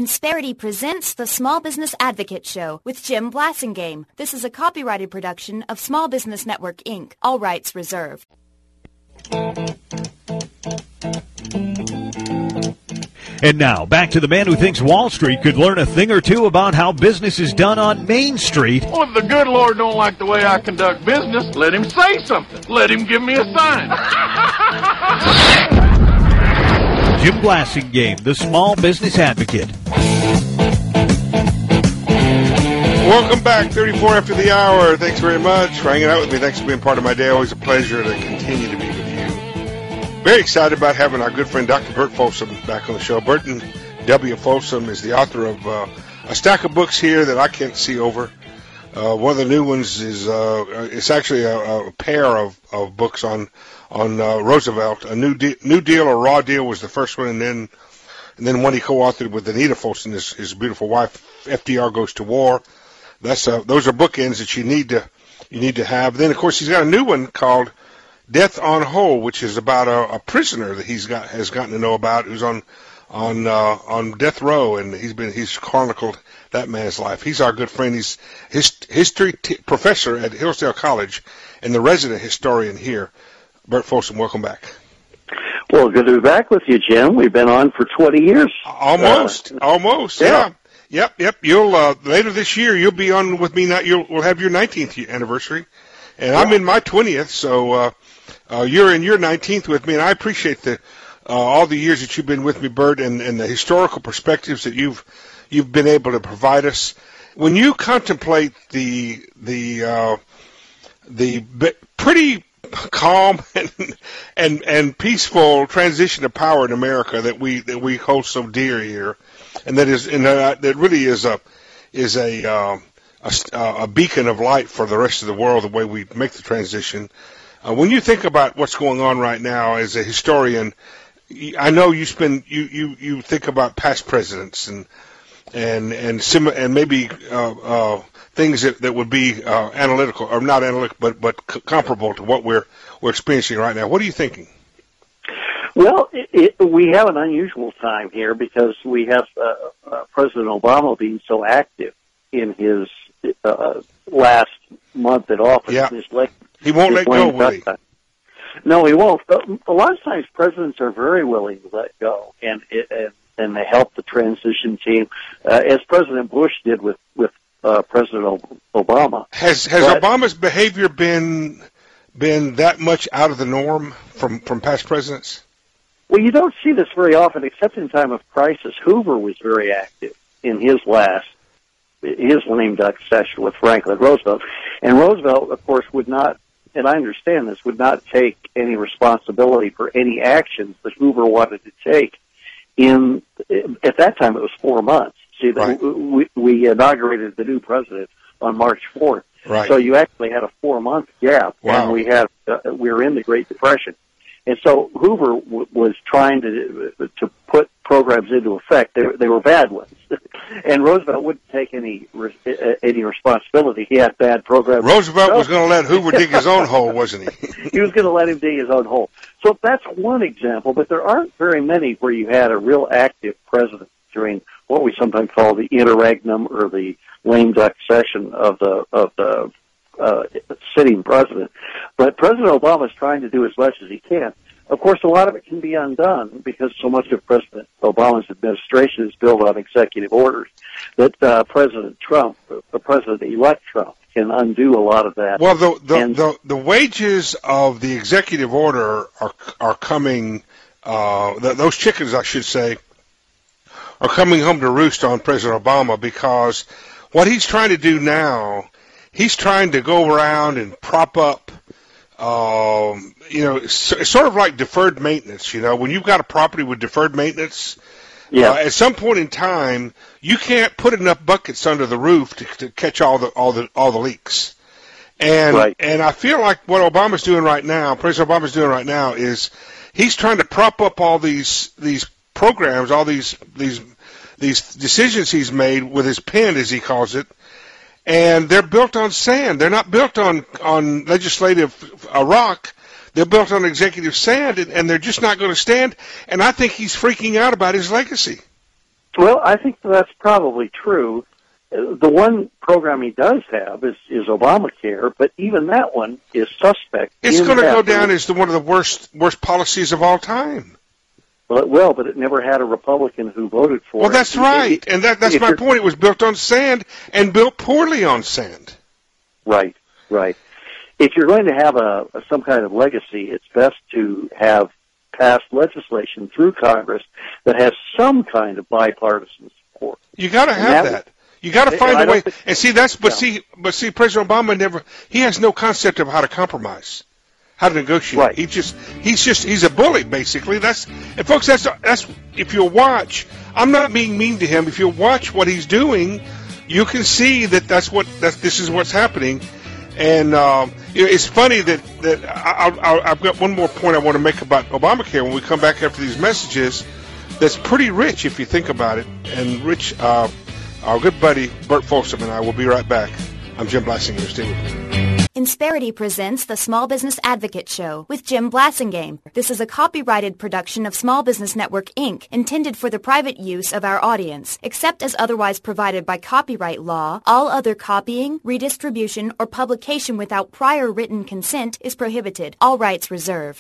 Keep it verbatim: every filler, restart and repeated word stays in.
Insperity presents the Small Business Advocate Show with Jim Blasingame. This is a copyrighted production of Small Business Network, Incorporated. All rights reserved. And now, back to the man who thinks Wall Street could learn a thing or two about how business is done on Main Street. Well, if the good Lord don't like the way I conduct business, let him say something. Let him give me a sign. Jim Blasingame, the Small Business Advocate. Welcome back, thirty-four after the hour. Thanks very much for hanging out with me. Thanks for being part of my day. Always a pleasure to continue to be with you. Very excited about having our good friend Doctor Bert Folsom back on the show. Burton W. Folsom is the author of uh, a stack of books here that I can't see over. Uh, one of the new ones is uh, it's actually a, a pair of, of books on on uh, Roosevelt. A New De- New Deal or Raw Deal was the first one, and then and then one he co-authored with Anita Folsom, his, his beautiful wife. F D R Goes to War. That's uh, those are bookends that you need to you need to have. Then of course he's got a new one called Death on Hold, which is about a, a prisoner that he's got has gotten to know about who's on on uh, on death row, and he's been he's chronicled that man's life. He's our good friend. He's his history t- professor at Hillsdale College and the resident historian here. Bert Folsom, welcome back. Well, good to be back with you, Jim. We've been on for twenty years. Almost, uh, almost, yeah. yeah. Yep, yep. You'll uh, later this year you'll be on with me. Not you'll we'll have your nineteenth anniversary, and yeah. I'm in my twentieth. So uh, uh, you're in your nineteenth with me, and I appreciate the uh, all the years that you've been with me, Bert, and, and the historical perspectives that you've you've been able to provide us. When you contemplate the the uh, the pretty calm and, and and peaceful transition of power in America that we that we hold so dear here, and that is and uh, that really is a is a, uh, a a beacon of light for the rest of the world. The way we make the transition. Uh, when you think about what's going on right now, as a historian, I know you spend you you, you think about past presidents and and and sim- and maybe uh, uh, things that, that would be uh, analytical or not analytical, but but c- comparable to what we're we're experiencing right now. What are you thinking? Well, it, it, we have an unusual time here because we have uh, uh, President Obama being so active in his uh, last month in office. Yeah. His late, he won't let go, will he? No, he won't. But a lot of times presidents are very willing to let go, and it, and, and they help the transition team, uh, as President Bush did with, with uh, President Obama. Has has but, Obama's behavior been been that much out of the norm from, from past presidents? Well, you don't see this very often, except in time of crisis. Hoover was very active in his last, his lame duck session with Franklin Roosevelt. And Roosevelt, of course, would not, and I understand this, would not take any responsibility for any actions that Hoover wanted to take. In at that time, it was four months. See, right. we, we inaugurated the new president on March fourth. Right. So you actually had a four-month gap, wow. and we had uh, we were in the Great Depression. And so Hoover w- was trying to to put programs into effect. They, they were bad ones, and Roosevelt wouldn't take any re- any responsibility. He had bad programs. Roosevelt so, was going to let Hoover dig his own hole, wasn't he? He was going to let him dig his own hole. So that's one example, but there aren't very many where you had a real active president during what we sometimes call the interregnum or the lame duck session of the of the uh, sitting president. But President Obama is trying to do as much as he can. Of course, a lot of it can be undone because so much of President Obama's administration is built on executive orders that uh, President Trump, the President-elect Trump, can undo a lot of that. Well, the the, and, the, the wages of the executive order are are coming. Uh, th- those chickens, I should say, are coming home to roost on President Obama because what he's trying to do now, he's trying to go around and prop up. Um, you know, it's, it's sort of like deferred maintenance. You know, when you've got a property with deferred maintenance, yeah. uh, at some point in time, you can't put enough buckets under the roof to, to catch all the all the all the leaks. And right. and I feel like what Obama's doing right now, President Obama's doing right now, is he's trying to prop up all these these programs, all these these these decisions he's made with his pen, as he calls it. And they're built on sand. They're not built on, on legislative uh, rock. They're built on executive sand, and, and they're just not going to stand. And I think he's freaking out about his legacy. Well, I think that's probably true. The one program he does have is, is Obamacare, but even that one is suspect. It's going to go down as the, one of the worst worst policies of all time. Well, it will, but it never had a Republican who voted for well, it. Well, that's right, and that, that's my point. It was built on sand and built poorly on sand. Right, right. If you're going to have a, a some kind of legacy, it's best to have passed legislation through Congress that has some kind of bipartisan support. You got to have that. that. You got to find I a way. think, and see, that's but yeah. see, but see, President Obama never. He has no concept of how to compromise, how to negotiate. Right. He just, he's just, he's a bully, basically. That's and folks, that's that's. If you'll watch, I'm not being mean to him. If you watch what he's doing, you can see that that's what that this is what's happening. And um, it's funny that that I, I, I've got one more point I want to make about Obamacare when we come back after these messages. That's pretty rich if you think about it. And Rich, uh, our good buddy Bert Folsom and I will be right back. I'm Jim Blassinger. Stay with me. Insperity presents the Small Business Advocate Show with Jim Blassingame. This is a copyrighted production of Small Business Network, Incorporated, intended for the private use of our audience. Except as otherwise provided by copyright law, all other copying, redistribution, or publication without prior written consent is prohibited. All rights reserved.